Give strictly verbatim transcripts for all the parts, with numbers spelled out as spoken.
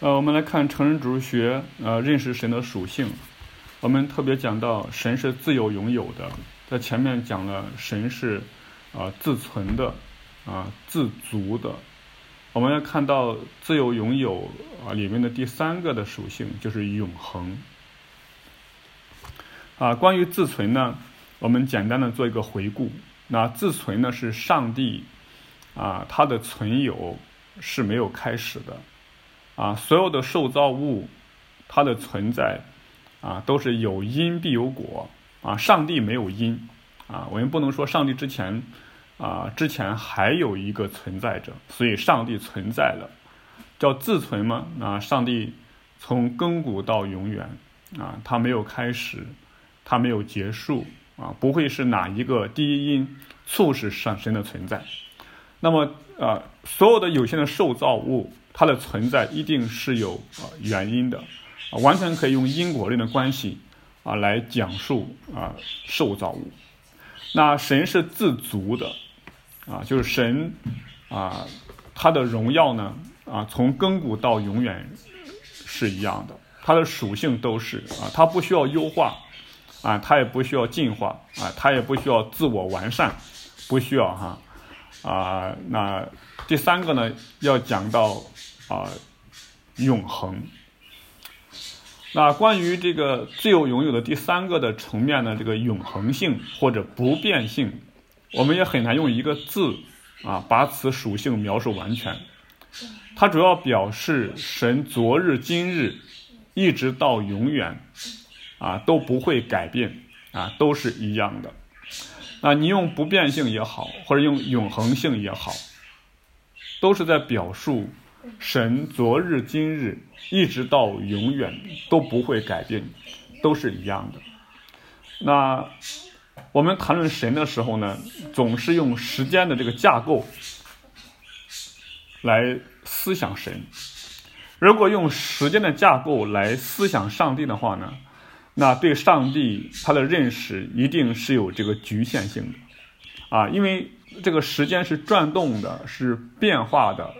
呃，我们来看成人主义学，呃，认识神的属性。我们特别讲到神是自由拥有的，在前面讲了神是啊、呃、自存的，啊、呃、自足的。我们要看到自由拥有啊、呃、里面的第三个的属性就是永恒。啊、呃，关于自存呢，我们简单的做一个回顾。那自存呢是上帝啊，他的存有是没有开始的。啊，所有的受造物，它的存在啊，都是有因必有果啊。上帝没有因啊，我们不能说上帝之前啊之前还有一个存在者，所以上帝存在了，叫自存吗？啊，上帝从亘古到永远啊，他没有开始，他没有结束啊，不会是哪一个第一因促使上神的存在。那么啊，所有的有限的受造物，它的存在一定是有啊原因的，啊，完全可以用因果论的关系啊来讲述啊受造物。那神是自足的啊，就是神啊，他的荣耀呢啊，从亘古到永远是一样的，它的属性都是啊，它不需要优化啊，它也不需要进化啊，它也不需要自我完善，不需要哈。啊，那第三个呢，要讲到啊永恒。那关于这个自由拥有的第三个的层面呢，这个永恒性或者不变性，我们也很难用一个字啊把此属性描述完全。它主要表示神昨日今日一直到永远啊都不会改变啊，都是一样的。那你用不变性也好，或者用永恒性也好，都是在表述神昨日今日一直到永远都不会改变，都是一样的。那我们谈论神的时候呢，总是用时间的这个架构来思想神。如果用时间的架构来思想上帝的话呢，那对上帝他的认识一定是有这个局限性的啊，因为这个时间是转动的，是变化的，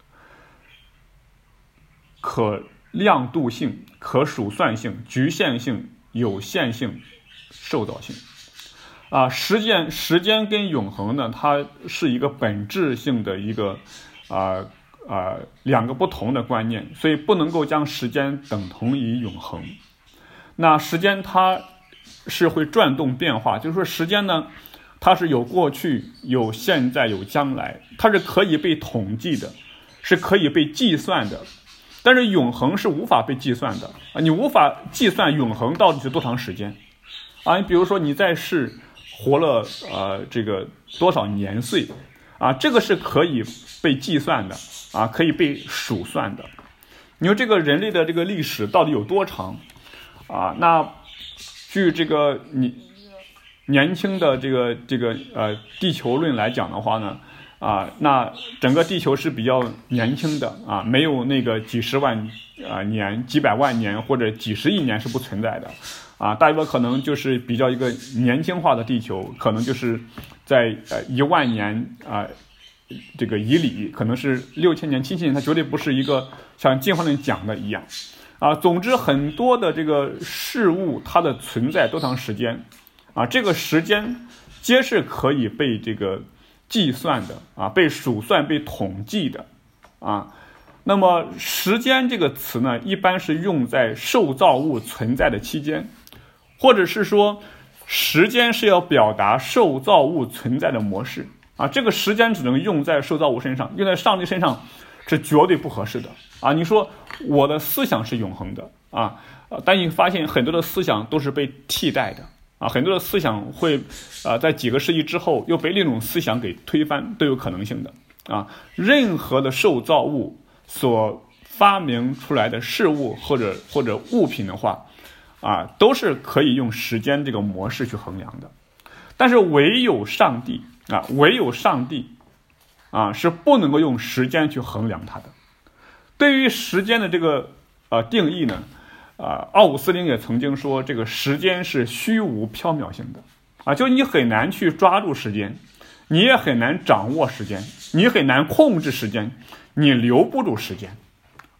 可量度性、可数算性、局限性、有限性、受造性啊。时间时间跟永恒呢，它是一个本质性的一个啊啊两个不同的观念，所以不能够将时间等同于永恒。那时间它是会转动变化，就是说时间呢，它是有过去、有现在、有将来，它是可以被统计的，是可以被计算的。但是永恒是无法被计算的啊，你无法计算永恒到底是多长时间啊。你比如说你在世活了呃这个多少年岁啊，这个是可以被计算的啊，可以被数算的。你说这个人类的这个历史到底有多长？啊，那据这个你年轻的这个这个呃地球论来讲的话呢，啊，那整个地球是比较年轻的啊，没有那个几十万啊年、几百万年或者几十亿年是不存在的啊，大约可能就是比较一个年轻化的地球，可能就是在呃一万年啊这个以里，可能是六千年、七千年，它绝对不是一个像进化论讲的一样。啊，总之很多的这个事物它的存在多长时间啊，这个时间皆是可以被这个计算的啊，被数算、被统计的啊。那么时间这个词呢，一般是用在受造物存在的期间，或者是说时间是要表达受造物存在的模式啊。这个时间只能用在受造物身上，用在上帝身上是绝对不合适的啊！你说我的思想是永恒的啊，但你发现很多的思想都是被替代的啊，很多的思想会啊在几个世纪之后又被另一种思想给推翻，都有可能性的啊。任何的受造物所发明出来的事物或者或者物品的话啊，都是可以用时间这个模式去衡量的，但是唯有上帝啊，唯有上帝。啊，是不能够用时间去衡量它的。对于时间的这个呃定义呢，啊，奥古斯丁也曾经说，这个时间是虚无缥缈性的啊，就你很难去抓住时间，你也很难掌握时间，你很难控制时间，你留不住时间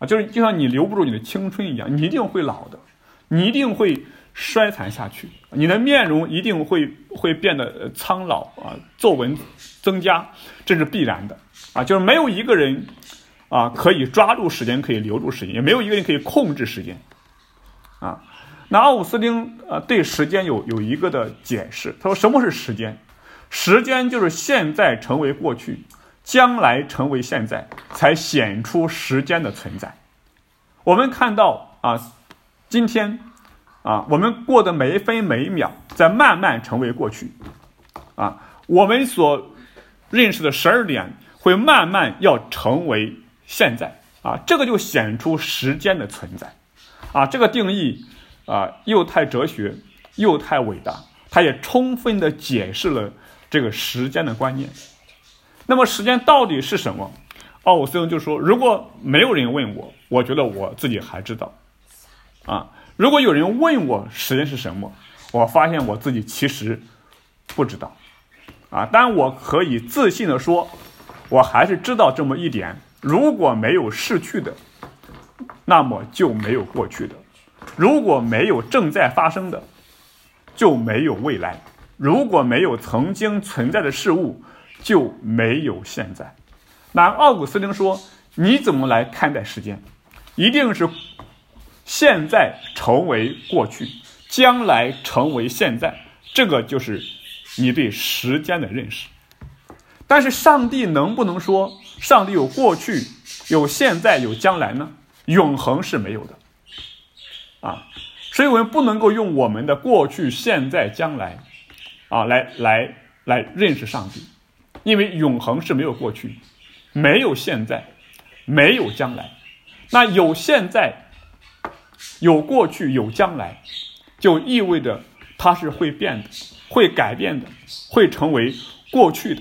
啊，就是就像你留不住你的青春一样，你一定会老的，你一定会衰残下去，你的面容一定会会变得苍老啊，皱纹增加，这是必然的啊，就是没有一个人啊可以抓住时间，可以留住时间，也没有一个人可以控制时间啊。那奥古斯丁啊对时间有有一个的解释，他说什么是时间？时间就是现在成为过去，将来成为现在，才显出时间的存在。我们看到啊，今天啊，我们过的每一分每一秒，在慢慢成为过去啊。我们所认识的十二点，会慢慢要成为现在啊。这个就显出时间的存在啊。这个定义啊，又太哲学，又太伟大，它也充分的解释了这个时间的观念。那么时间到底是什么？奥古斯丁就说，如果没有人问我，我觉得我自己还知道啊。如果有人问我时间是什么，我发现我自己其实不知道啊。但我可以自信的说，我还是知道这么一点，如果没有逝去的，那么就没有过去的；如果没有正在发生的，就没有未来；如果没有曾经存在的事物，就没有现在。那奥古斯丁说，你怎么来看待时间？一定是现在成为过去，将来成为现在，这个就是你对时间的认识。但是上帝能不能说上帝有过去、有现在、有将来呢？永恒是没有的啊，所以我们不能够用我们的过去、现在、将来啊来来来认识上帝，因为永恒是没有过去，没有现在，没有将来。那有现在、有过去、有将来，就意味着它是会变的，会改变的，会成为过去的。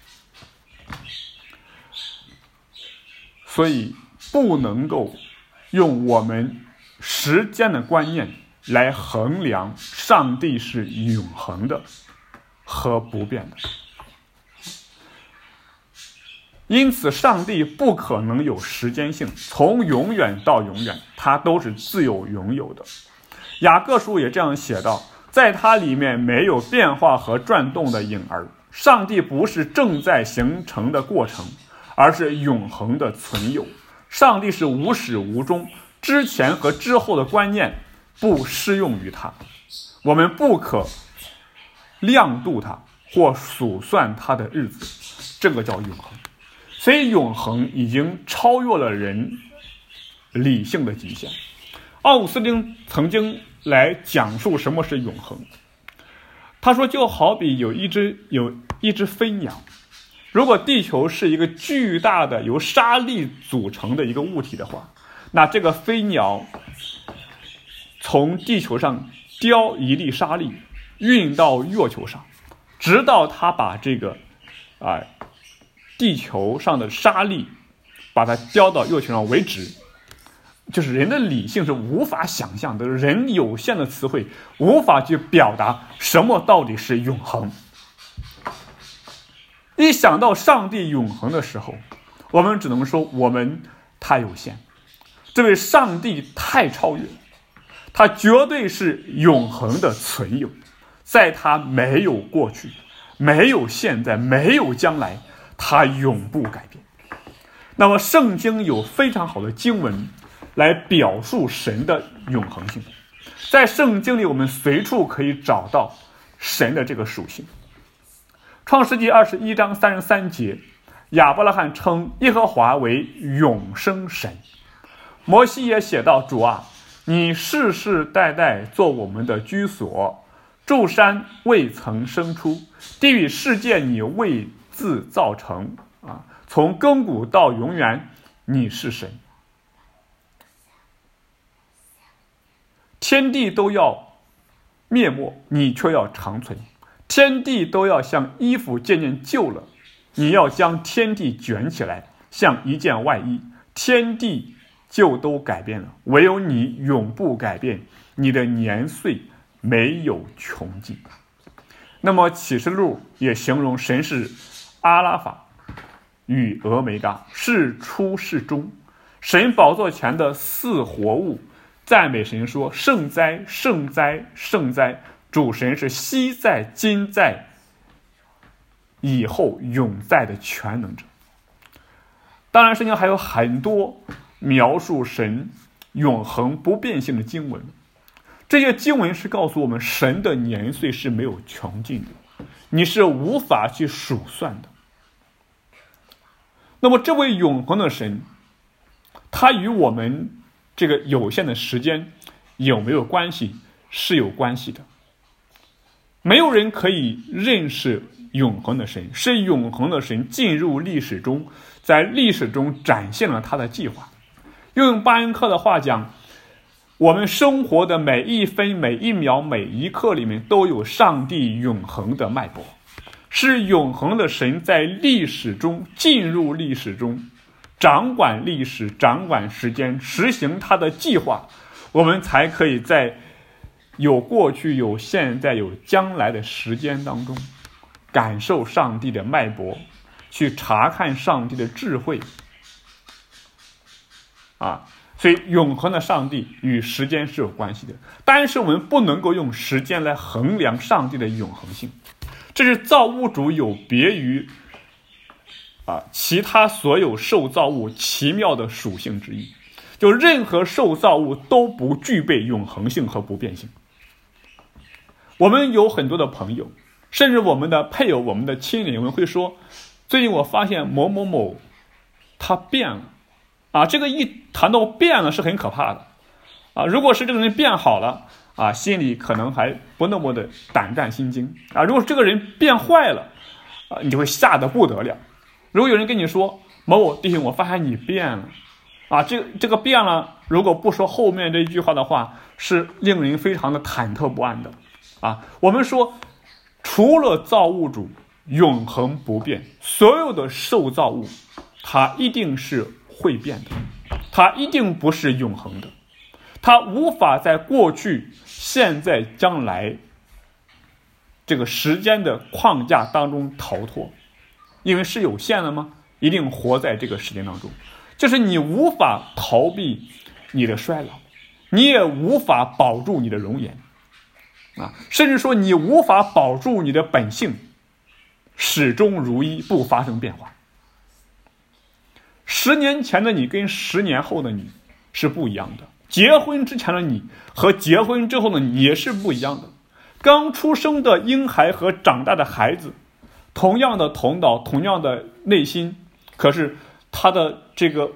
所以不能够用我们时间的观念来衡量上帝是永恒的和不变的。因此上帝不可能有时间性，从永远到永远他都是自有永有的。雅各书也这样写道，在它里面没有变化和转动的影儿。上帝不是正在形成的过程，而是永恒的存有。上帝是无始无终，之前和之后的观念不适用于他，我们不可量度他或数算他的日子，这个叫永恒。所以永恒已经超越了人理性的极限。奥古斯丁曾经来讲述什么是永恒，他说就好比有一只有一只飞鸟，如果地球是一个巨大的由沙粒组成的一个物体的话，那这个飞鸟从地球上叼一粒沙粒运到月球上，直到它把这个啊、呃、地球上的沙粒把它叼到月球上为止。就是人的理性是无法想象的，人有限的词汇无法去表达什么到底是永恒。一想到上帝永恒的时候，我们只能说我们太有限，这位上帝太超越，他绝对是永恒的存有，在他没有过去，没有现在，没有将来，他永不改变。那么圣经有非常好的经文来表述神的永恒性，在圣经里我们随处可以找到神的这个属性。创世纪二十一章三十三节，亚伯拉罕称耶和华为永生神。摩西也写道，主啊，你世世代代做我们的居所，诸山未曾生出，地与世界你未自造成啊，从亘古到永远你是神。天地都要灭没，你却要长存；天地都要像衣服渐渐旧了，你要将天地卷起来，像一件外衣。天地就都改变了，唯有你永不改变，你的年岁没有穷尽。那么启示录也形容神是阿拉法与俄梅嘎，是初是终， 神宝座前的四活物赞美神说：圣哉，圣哉，圣哉！主神是昔在、今在、以后永在的全能者。当然，圣经还有很多描述神永恒不变性的经文，这些经文是告诉我们，神的年岁是没有穷尽的，你是无法去数算的。那么这位永恒的神，他与我们这个有限的时间有没有关系？是有关系的。没有人可以认识永恒的神，是永恒的神进入历史中，在历史中展现了他的计划。用巴恩克的话讲，我们生活的每一分每一秒每一刻里面都有上帝永恒的脉搏，是永恒的神在历史中进入历史中，掌管历史，掌管时间，实行他的计划，我们才可以在有过去有现在有将来的时间当中感受上帝的脉搏，去查看上帝的智慧啊。所以永恒的上帝与时间是有关系的，但是我们不能够用时间来衡量上帝的永恒性，这是造物主有别于啊其他所有受造物奇妙的属性之一，就任何受造物都不具备永恒性和不变性。我们有很多的朋友，甚至我们的配偶、我们的亲人，我们会说，最近我发现某某某他变了啊，这个一谈到变了是很可怕的啊。如果是这个人变好了啊，心里可能还不那么的胆战心惊啊。如果这个人变坏了啊，你就会吓得不得了。如果有人跟你说，某某弟兄，我发现你变了啊，这个这个变了，如果不说后面这一句话的话，是令人非常的忐忑不安的啊。我们说，除了造物主永恒不变，所有的受造物它一定是会变的，它一定不是永恒的，它无法在过去、现在、将来这个时间的框架当中逃脱，因为是有限的吗？一定活在这个时间当中，就是你无法逃避你的衰老，你也无法保住你的容颜啊，甚至说你无法保住你的本性，始终如一，不发生变化。十年前的你跟十年后的你是不一样的，结婚之前的你和结婚之后的你也是不一样的。刚出生的婴孩和长大的孩子，同样的头脑，同样的内心，可是他的这个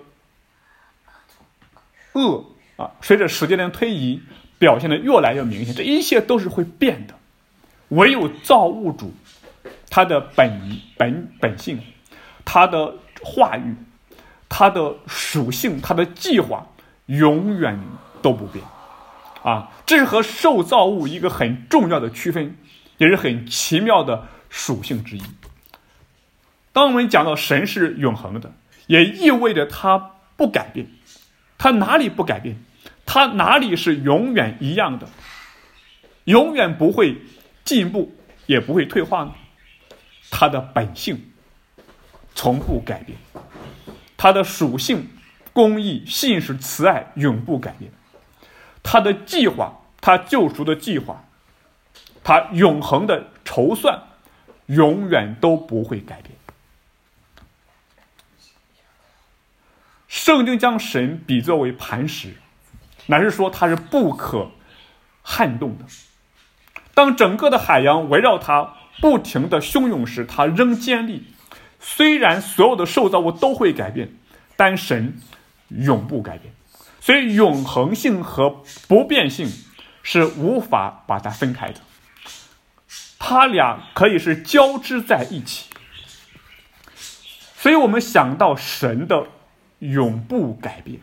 恶啊，随着时间的推移，表现得越来越明显。这一切都是会变的，唯有造物主，他的本本本性，他的话语，他的属性，他的计划永远都不变啊！这是和受造物一个很重要的区分，也是很奇妙的属性之一。当我们讲到神是永恒的，也意味着他不改变。他哪里不改变？他哪里是永远一样的，永远不会进步，也不会退化呢？他的本性从不改变，他的属性、公义、信实、慈爱永不改变，他的计划，他救赎的计划，他永恒的筹算永远都不会改变。圣经将神比作为磐石，乃是说它是不可撼动的。当整个的海洋围绕它不停的汹涌时，它仍坚立。虽然所有的受造物都会改变，但神永不改变。所以永恒性和不变性是无法把它分开的，它俩可以是交织在一起。所以我们想到神的永不改变，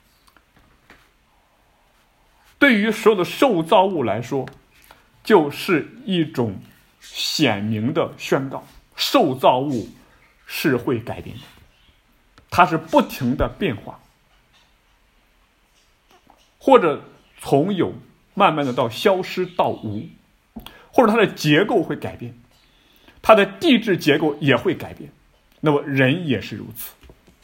对于所有的受造物来说，就是一种显明的宣告，受造物是会改变的，它是不停的变化，或者从有慢慢的到消失到无，或者它的结构会改变，它的地质结构也会改变，那么人也是如此。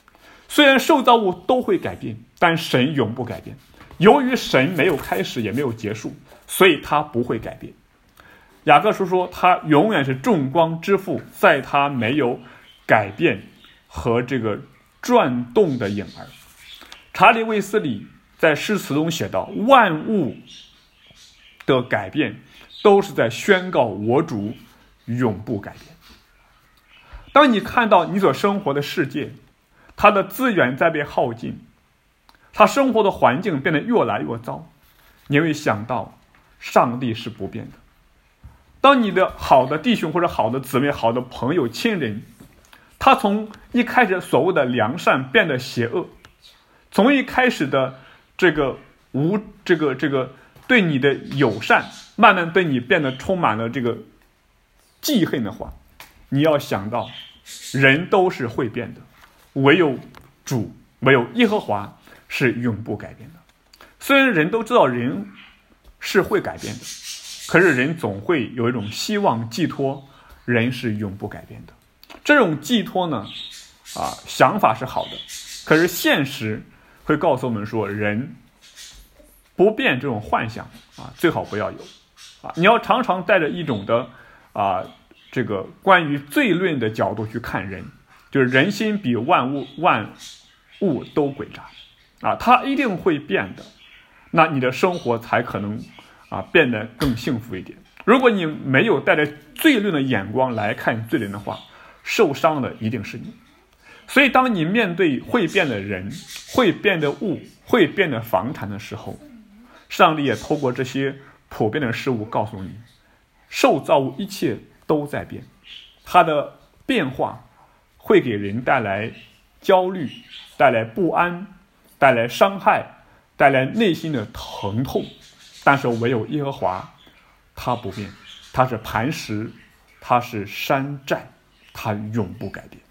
虽然受造物都会改变，但神永不改变。由于神没有开始也没有结束，所以他不会改变。雅各书说他永远是众光之父，在他没有改变和这个转动的影儿。查理卫斯理在诗词中写道，万物的改变都是在宣告我主永不改变。当你看到你所生活的世界，它的资源在被耗尽，他生活的环境变得越来越糟，你会想到上帝是不变的。当你的好的弟兄或者好的姊妹、好的朋友、亲人，他从一开始所谓的良善变得邪恶，从一开始的这个无这个这个对你的友善，慢慢对你变得充满了这个记恨的话，你要想到人都是会变的，唯有主，唯有耶和华是永不改变的。虽然人都知道人是会改变的，可是人总会有一种希望寄托，人是永不改变的。这种寄托呢，啊，想法是好的，可是现实会告诉我们说，人不变这种幻想啊，最好不要有啊。你要常常带着一种的啊，这个关于罪论的角度去看人，就是人心比万物万物都诡诈啊，它一定会变的，那你的生活才可能啊变得更幸福一点。如果你没有带着罪论的眼光来看罪人的话，受伤的一定是你。所以当你面对会变的人、会变的物、会变的房产的时候，上帝也透过这些普遍的事物告诉你，受造物一切都在变，它的变化会给人带来焦虑，带来不安，带来伤害，带来内心的疼痛。但是唯有耶和华他不变，他是磐石，他是山寨，他永不改变。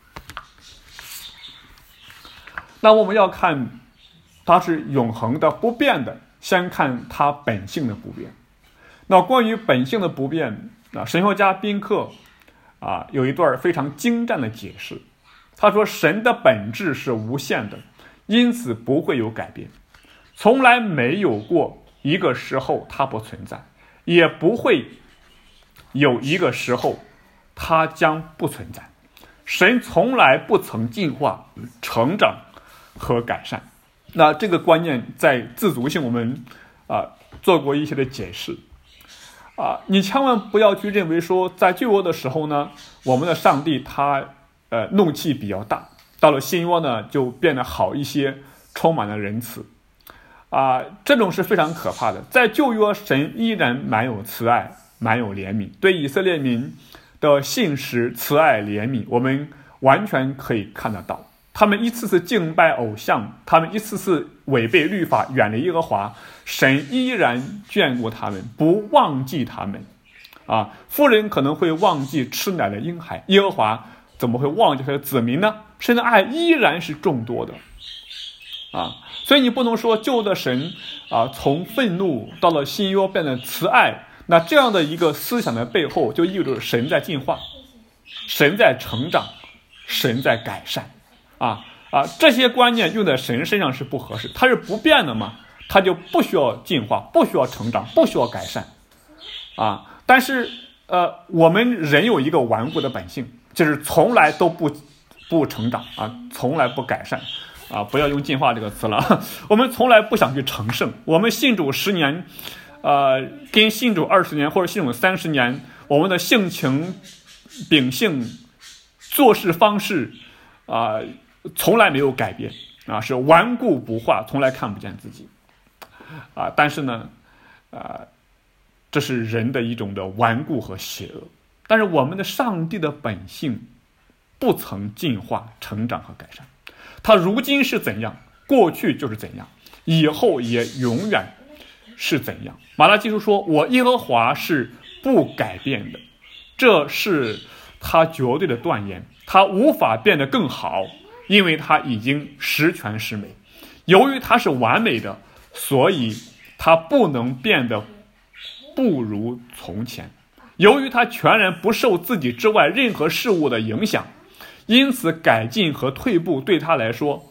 那我们要看他是永恒的不变的，先看他本性的不变。那关于本性的不变，那神学家宾克啊有一段非常精湛的解释。他说，神的本质是无限的，因此不会有改变，从来没有过一个时候它不存在，也不会有一个时候它将不存在。神从来不曾进化、成长和改善。那这个观念在自足性我们啊做过一些的解释啊，你千万不要去认为说，在旧约的时候呢，我们的上帝他呃怒气比较大，到了新约呢就变得好一些，充满了仁慈啊，这种是非常可怕的。在旧约，神依然蛮有慈爱，蛮有怜悯，对以色列民的信实、慈爱、怜悯，我们完全可以看得到。他们一次次敬拜偶像，他们一次次违背律法，远离耶和华，神依然眷顾他们，不忘记他们啊。妇人可能会忘记吃奶的婴孩，耶和华怎么会忘记他的子民呢？神的爱依然是众多的啊，所以你不能说旧的神啊，从愤怒到了新约变得慈爱，那这样的一个思想的背后，就意味着神在进化，神在成长，神在改善啊啊！这些观念用在神身上是不合适，它是不变的嘛，它就不需要进化，不需要成长，不需要改善啊。但是呃，我们人有一个顽固的本性，就是从来都不不成长啊，从来不改善。啊，不要用进化这个词了。我们从来不想去成圣。我们信主十年，呃，跟信主二十年或者信主三十年，我们的性情、秉性、做事方式啊、呃，从来没有改变啊，是顽固不化，从来看不见自己啊。但是呢，啊、呃，这是人的一种的顽固和邪恶。但是我们的上帝的本性不曾进化、成长和改善。他如今是怎样，过去就是怎样，以后也永远是怎样。马拉基书说，我耶和华是不改变的，这是他绝对的断言，他无法变得更好，因为他已经十全十美。由于他是完美的，所以他不能变得不如从前。由于他全然不受自己之外任何事物的影响，因此改进和退步对他来说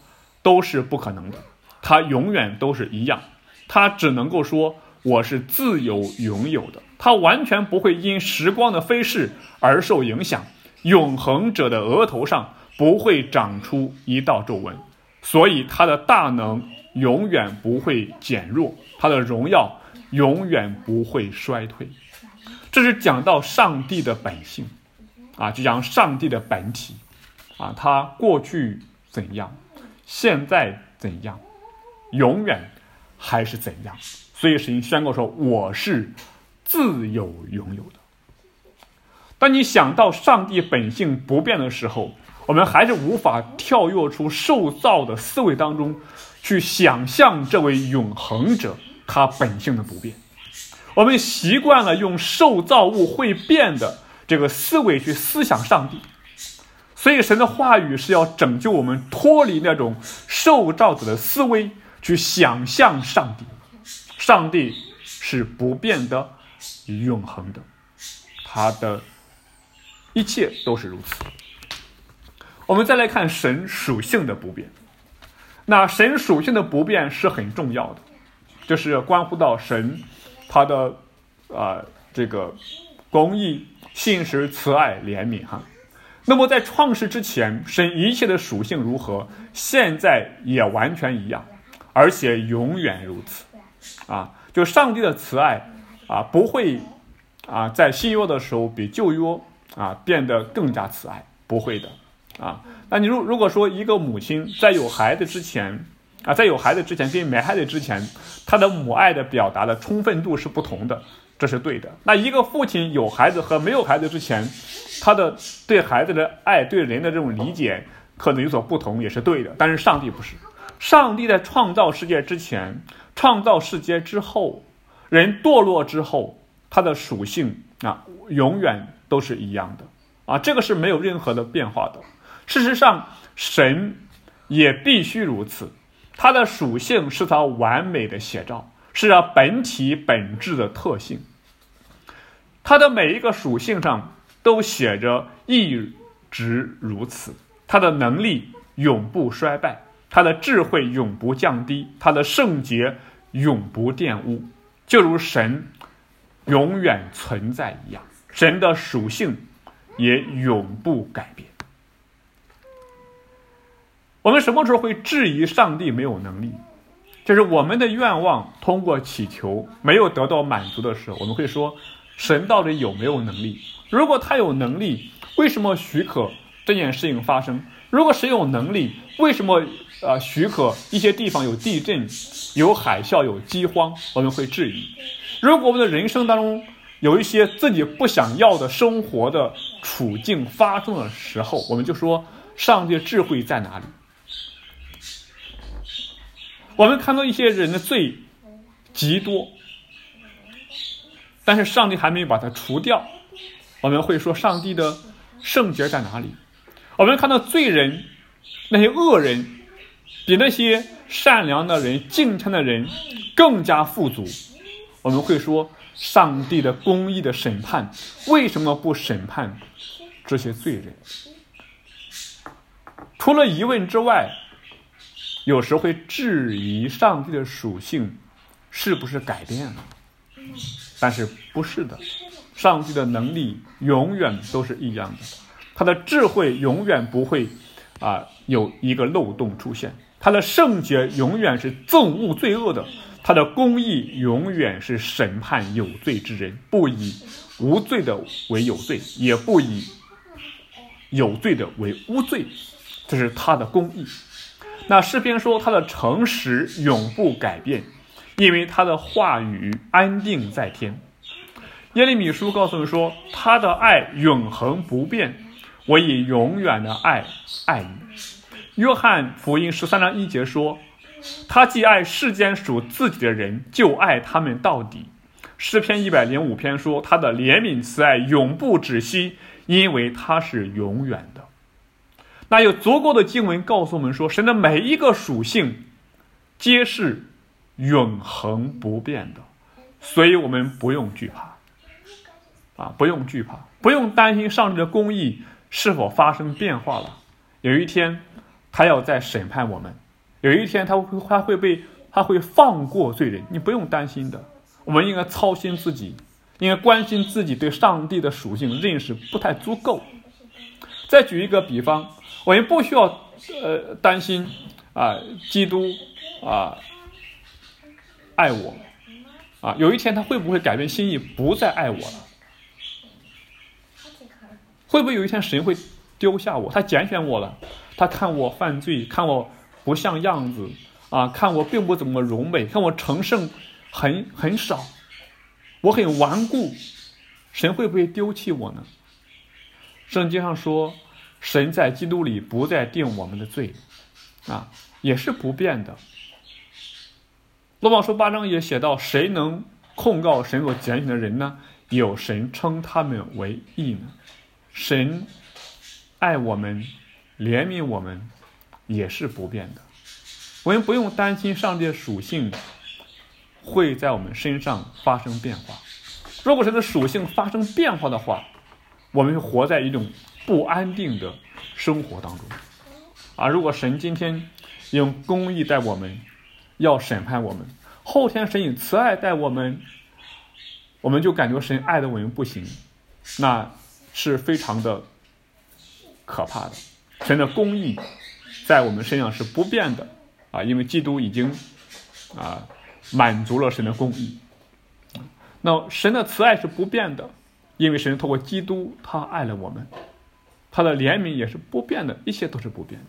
都是不可能的，他永远都是一样，他只能够说我是自由拥有的，他完全不会因时光的飞逝而受影响，永恒者的额头上不会长出一道皱纹，所以他的大能永远不会减弱，他的荣耀永远不会衰退。这是讲到上帝的本性啊，就讲上帝的本体啊，他过去怎样，现在怎样，永远还是怎样。所以神宣告说我是自由拥有的。当你想到上帝本性不变的时候，我们还是无法跳跃出受造的思维当中去想象这位永恒者他本性的不变。我们习惯了用受造物会变的这个思维去思想上帝，所以神的话语是要拯救我们脱离那种受造者的思维，去想象上帝。上帝是不变的，永恒的，他的一切都是如此。我们再来看神属性的不变。那神属性的不变是很重要的，就是关乎到神他的呃这个公义、信实、慈爱、怜悯哈。那么在创世之前，神一切的属性如何，现在也完全一样，而且永远如此啊。就上帝的慈爱啊，不会啊在新约的时候比旧约啊变得更加慈爱，不会的啊。那你如如果说一个母亲在有孩子之前啊，在有孩子之前跟没孩子之前，他的母爱的表达的充分度是不同的，这是对的。那一个父亲有孩子和没有孩子之前，他的对孩子的爱、对人的这种理解可能有所不同，也是对的。但是上帝不是，上帝在创造世界之前、创造世界之后、人堕落之后，他的属性啊，永远都是一样的啊，这个是没有任何的变化的。事实上，神也必须如此。它的属性是它完美的写照，是它本体本质的特性。它的每一个属性上都写着一直如此，它的能力永不衰败，它的智慧永不降低，它的圣洁永不玷污，就如神永远存在一样，神的属性也永不改变。我们什么时候会质疑上帝没有能力？就是我们的愿望通过祈求没有得到满足的时候，我们会说神到底有没有能力？如果他有能力，为什么许可这件事情发生？如果神有能力，为什么呃许可一些地方有地震、有海啸、有饥荒？我们会质疑。如果我们的人生当中有一些自己不想要的生活的处境发生的时候，我们就说上帝的智慧在哪里？我们看到一些人的罪极多，但是上帝还没有把它除掉，我们会说上帝的圣洁在哪里？我们看到罪人，那些恶人比那些善良的人、敬虔的人更加富足，我们会说上帝的公义的审判为什么不审判这些罪人？除了疑问之外，有时会质疑上帝的属性是不是改变了，但是不是的，上帝的能力永远都是一样的，他的智慧永远不会啊有一个漏洞出现，他的圣洁永远是憎恶罪恶的，他的公义永远是审判有罪之人，不以无罪的为有罪，也不以有罪的为无罪，这是他的公义。那诗篇说他的诚实永不改变，因为他的话语安定在天。耶利米书告诉我们说他的爱永恒不变，我以永远的爱爱你。约翰福音十三章一节说他既爱世间属自己的人，就爱他们到底。诗篇一百零五篇说他的怜悯慈爱永不止息，因为他是永远的。那有足够的经文告诉我们说神的每一个属性皆是永恒不变的，所以我们不用惧怕啊，不用惧怕，不用担心上帝的公义是否发生变化了。有一天他要再审判我们， 有一天他会他会被他会放过罪人，你不用担心的。我们应该操心自己，应该关心自己对上帝的属性认识不太足够。再举一个比方，我们不需要呃担心啊，基督啊爱我啊，有一天他会不会改变心意，不再爱我了？会不会有一天神会丢下我？他拣选我了，他看我犯罪，看我不像样子啊，看我并不怎么柔美，看我成圣很很少，我很顽固，神会不会丢弃我呢？圣经上说，神在基督里不再定我们的罪啊，也是不变的。罗马书八章也写到，谁能控告神所拣选的人呢？有神称他们为义呢。神爱我们，怜悯我们，也是不变的。我们不用担心上帝的属性会在我们身上发生变化。如果神的属性发生变化的话，我们会活在一种不安定的生活当中啊！如果神今天用公义待我们，要审判我们，后天神以慈爱待我们，我们就感觉神爱的我们不行，那是非常的可怕的。神的公义在我们身上是不变的啊，因为基督已经啊满足了神的公义。那神的慈爱是不变的，因为神透过基督他爱了我们，他的怜悯也是不变的，一切都是不变的。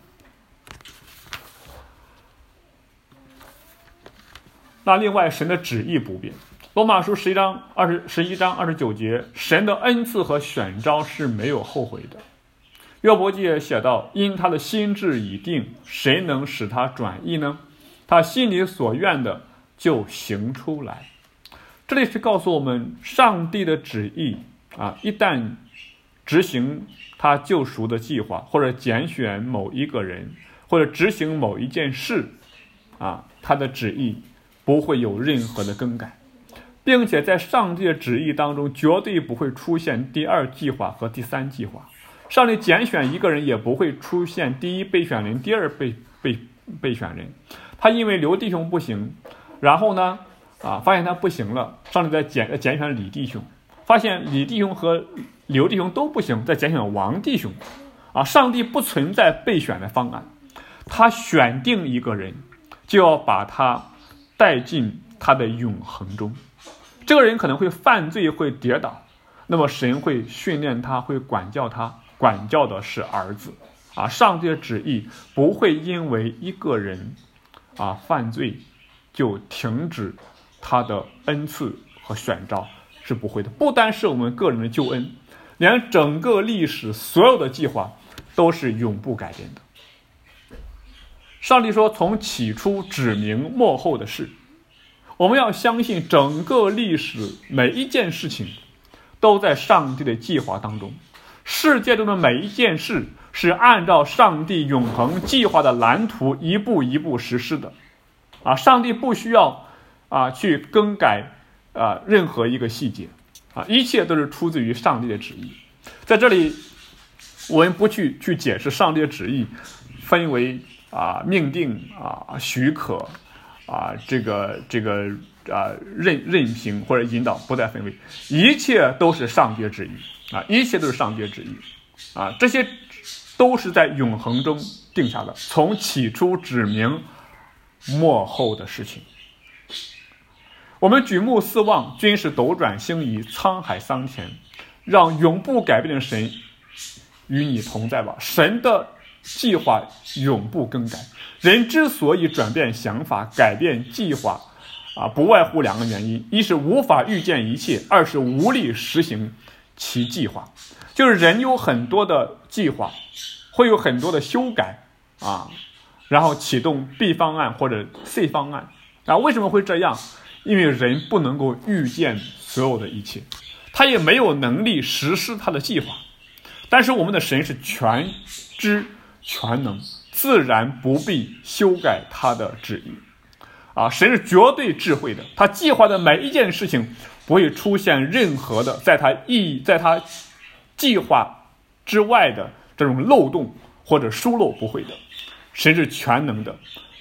那另外神的旨意不变，罗马书十一章二十十一章二十九节，神的恩赐和选召是没有后悔的。约伯记也写道，因他的心志已定，谁能使他转意呢？他心里所愿的就行出来。这里是告诉我们，上帝的旨意啊，一旦执行他救赎的计划，或者拣选某一个人，或者执行某一件事啊，他的旨意不会有任何的更改，并且在上帝的旨意当中绝对不会出现第二计划和第三计划。上帝拣选一个人也不会出现第一备选人，第二备备备选人。他因为刘弟兄不行，然后呢啊发现他不行了，上帝再拣拣选李弟兄，发现李弟兄和刘弟兄都不行，再拣选王弟兄。啊，上帝不存在备选的方案，他选定一个人，就要把他带进他的永恒中。这个人可能会犯罪，会跌倒，那么神会训练他，会管教他，管教的是儿子啊。上帝的旨意不会因为一个人啊犯罪就停止他的恩赐和选召，是不会的。不单是我们个人的救恩，连整个历史所有的计划都是永不改变的。上帝说，从起初指明末后的事。我们要相信整个历史每一件事情都在上帝的计划当中，世界中的每一件事是按照上帝永恒计划的蓝图一步一步实施的啊！上帝不需要啊去更改啊任何一个细节啊，一切都是出自于上帝的旨意。在这里我们不去去解释上帝的旨意分为啊命定啊许可啊，这个这个啊任任凭或者引导，不再分为，一切都是上帝的旨意啊，一切都是上帝的旨意啊，这些都是在永恒中定下的，从起初指明末后的事情。我们举目四望，均是斗转星移，沧海桑田，让永不改变的神与你同在吧。神的计划永不更改，人之所以转变想法，改变计划啊，不外乎两个原因，一是无法预见一切，二是无力实行其计划。就是人有很多的计划，会有很多的修改啊，然后启动 B 方案或者 C 方案啊。为什么会这样？因为人不能够预见所有的一切，他也没有能力实施他的计划。但是我们的神是全知全能，自然不必修改他的旨意啊！神是绝对智慧的，他计划的每一件事情不会出现任何的在他意在他计划之外的这种漏洞或者疏漏，不会的。神是全能的，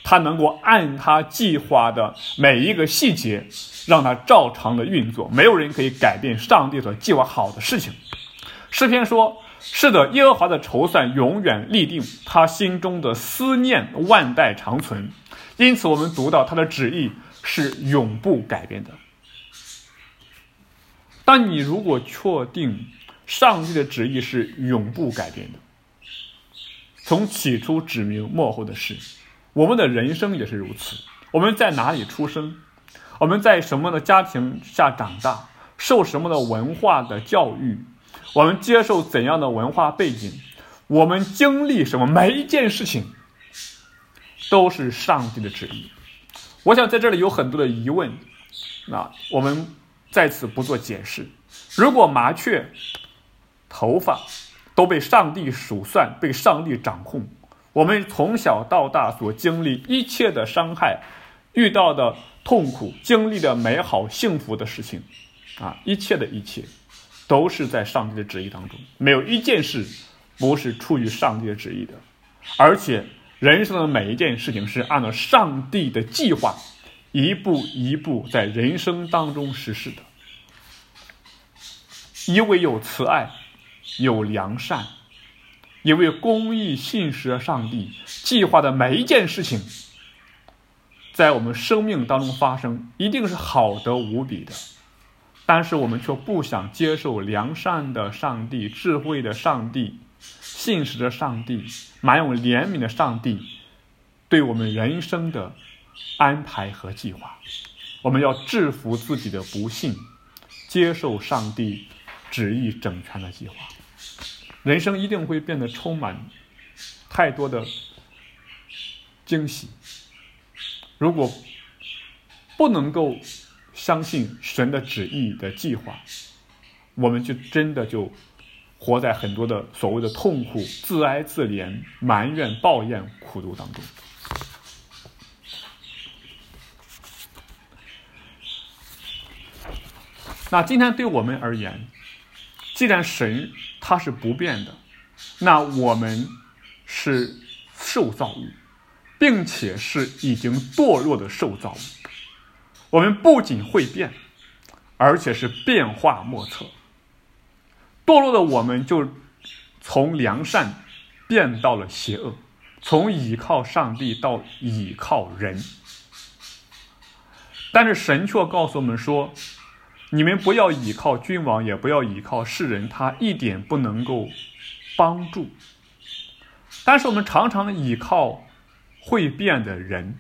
他能够按他计划的每一个细节让他照常的运作，没有人可以改变上帝所计划好的事情。诗篇说，是的，耶和华的筹算永远立定，他心中的思念万代长存。因此我们读到他的旨意是永不改变的。但你如果确定上帝的旨意是永不改变的，从起初指明末后的事，我们的人生也是如此。我们在哪里出生，我们在什么的家庭下长大，受什么的文化的教育，我们接受怎样的文化背景，我们经历什么，每一件事情都是上帝的旨意。我想在这里有很多的疑问，那我们在此不做解释。如果麻雀头发都被上帝数算，被上帝掌控，我们从小到大所经历一切的伤害，遇到的痛苦，经历的美好幸福的事情啊，一切的一切都是在上帝的旨意当中，没有一件事不是出于上帝的旨意的。而且人生的每一件事情是按照上帝的计划一步一步在人生当中实施的。一位有慈爱有良善，一位公义信实的上帝计划的每一件事情在我们生命当中发生，一定是好得无比的。但是我们却不想接受良善的上帝、智慧的上帝、信实的上帝、满有怜悯的上帝对我们人生的安排和计划。我们要制服自己的不幸，接受上帝旨意整全的计划。人生一定会变得充满太多的惊喜。如果不能够相信神的旨意的计划，我们就真的就活在很多的所谓的痛苦、自哀自怜、埋怨、抱怨、苦毒当中。那今天对我们而言，既然神他是不变的，那我们是受造物，并且是已经堕落的受造物。我们不仅会变，而且是变化莫测。堕落的我们就从良善变到了邪恶，从倚靠上帝到倚靠人。但是神却告诉我们说，你们不要倚靠君王，也不要倚靠世人，他一点不能够帮助。但是我们常常倚靠会变的人。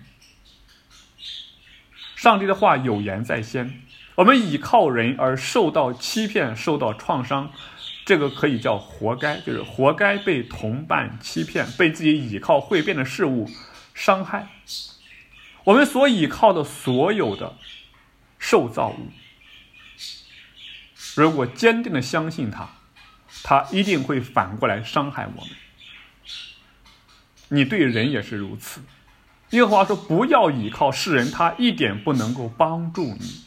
上帝的话有言在先，我们倚靠人而受到欺骗，受到创伤，这个可以叫活该，就是活该被同伴欺骗，被自己倚靠会变的事物伤害。我们所倚靠的所有的受造物，如果坚定的相信他，他一定会反过来伤害我们。你对人也是如此。耶和华说，不要倚靠世人，他一点不能够帮助你。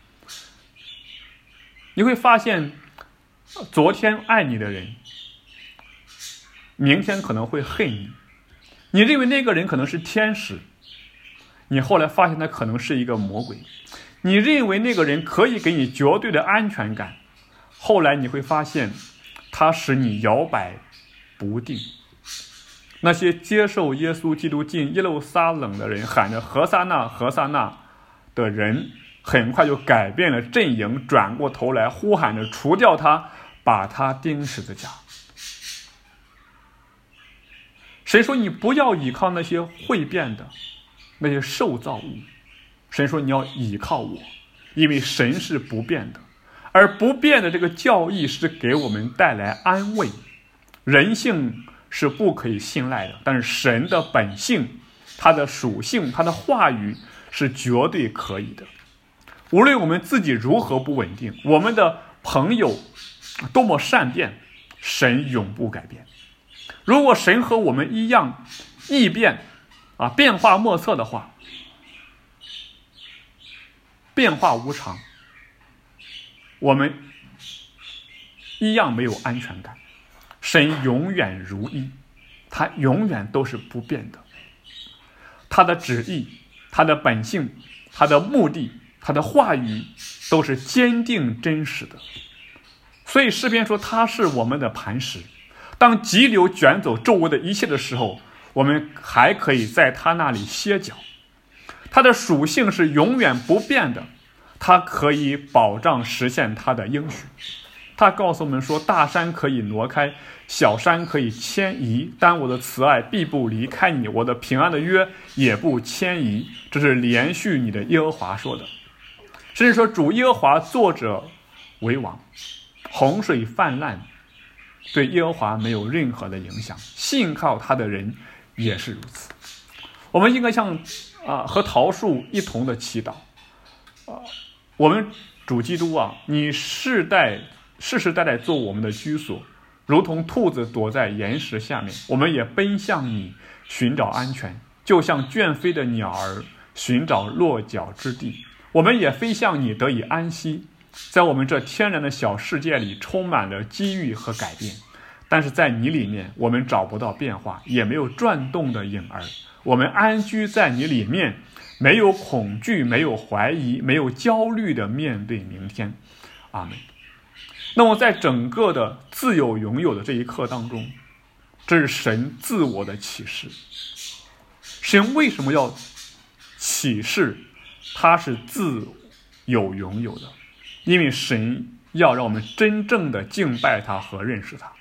你会发现，昨天爱你的人，明天可能会恨你。你认为那个人可能是天使，你后来发现他可能是一个魔鬼。你认为那个人可以给你绝对的安全感，后来你会发现他使你摇摆不定。那些接受耶稣基督进耶路撒冷的人，喊着何撒那何撒那的人，很快就改变了阵营，转过头来呼喊着除掉他，把他钉十字架。神说，你不要倚靠那些会变的那些受造物，神说你要倚靠我，因为神是不变的，而不变的这个教义是给我们带来安慰。人性是不可以信赖的，但是神的本性，他的属性，他的话语是绝对可以的。无论我们自己如何不稳定，我们的朋友多么善变，神永不改变。如果神和我们一样异变啊，变化莫测的话，变化无常，我们一样没有安全感。神永远如一，他永远都是不变的。 他的旨意、他的本性、他的目的、他的话语都是坚定真实的。所以诗篇说他是我们的磐石，当急流卷走周围的一切的时候，我们还可以在他那里歇脚。他的属性是永远不变的，他可以保障实现他的应许。他告诉我们说，大山可以挪开，小山可以迁移，但我的慈爱必不离开你，我的平安的约也不迁移。这是连续你的耶和华说的。甚至说主耶和华作者为王，洪水泛滥对耶和华没有任何的影响，信靠他的人也是如此。我们应该像啊、呃、和桃树一同的祈祷啊、呃，我们主基督啊，你世代世世代代做我们的居所，如同兔子躲在岩石下面，我们也奔向你寻找安全，就像倦飞的鸟儿寻找落脚之地，我们也飞向你得以安息。在我们这天然的小世界里充满了机遇和改变，但是在你里面我们找不到变化，也没有转动的影儿。我们安居在你里面，没有恐惧，没有怀疑，没有焦虑的面对明天。阿们。那么在整个的自有拥有的这一刻当中，这是神自我的启示。神为什么要启示他是自有拥有的？因为神要让我们真正的敬拜他和认识他。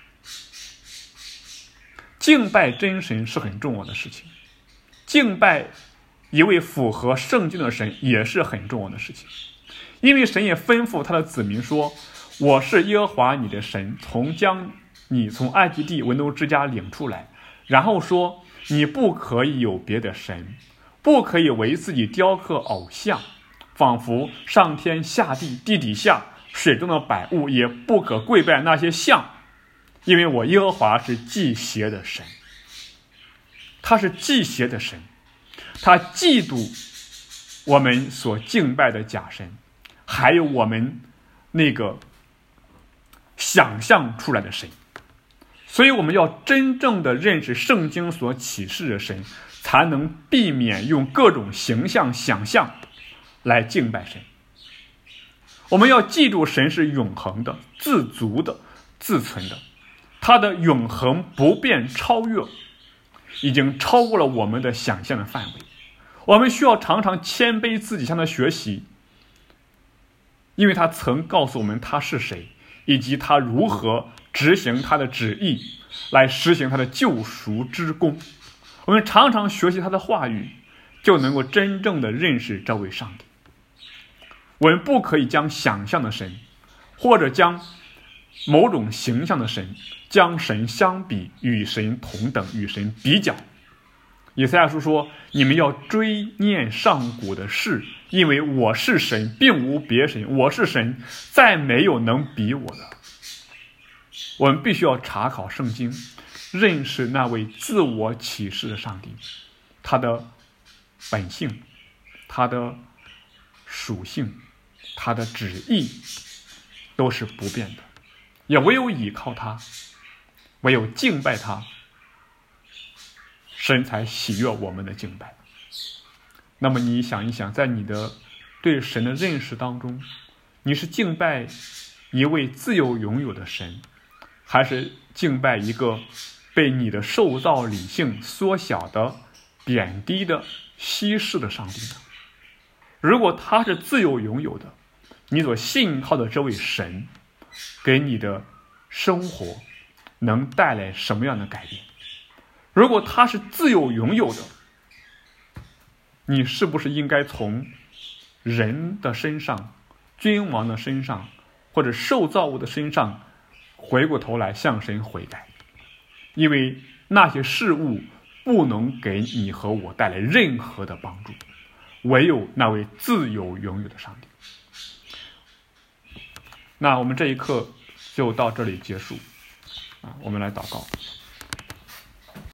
敬拜真神是很重要的事情，敬拜一位符合圣经的神也是很重要的事情。因为神也吩咐他的子民说，我是耶和华你的神，从将你从埃及地为奴之家领出来。然后说，你不可以有别的神，不可以为自己雕刻偶像，仿佛上天下地地底下水中的百物，也不可跪拜那些像，因为我耶和华是忌邪的神。他是忌邪的神，他嫉妒我们所敬拜的假神，还有我们那个想象出来的神。所以我们要真正的认识圣经所启示的神，才能避免用各种形象想象来敬拜神。我们要记住神是永恒的、自足的、自存的，他的永恒不变超越已经超过了我们的想象的范围。我们需要常常谦卑自己，向他学习，因为他曾告诉我们他是谁，以及他如何执行他的旨意来实行他的救赎之功。我们常常学习他的话语，就能够真正的认识这位上帝。我们不可以将想象的神，或者将某种形象的神，将神相比，与神同等，与神比较。以赛亚书说，你们要追念上古的事，因为我是神，并无别神，我是神，再没有能比我的。我们必须要查考圣经，认识那位自我启示的上帝，他的本性，他的属性，他的旨意都是不变的。也唯有倚靠他，唯有敬拜他，神才喜悦我们的敬拜。那么你想一想，在你的对神的认识当中，你是敬拜一位自由拥有的神，还是敬拜一个被你的受造理性缩小的、贬低的、稀释的上帝呢？如果他是自由拥有的，你所信靠的这位神给你的生活能带来什么样的改变？如果他是自由拥有的，你是不是应该从人的身上、君王的身上，或者受造物的身上回过头来向神悔改？因为那些事物不能给你和我带来任何的帮助，唯有那位自由拥有的上帝。那我们这一课就到这里结束啊，我们来祷告。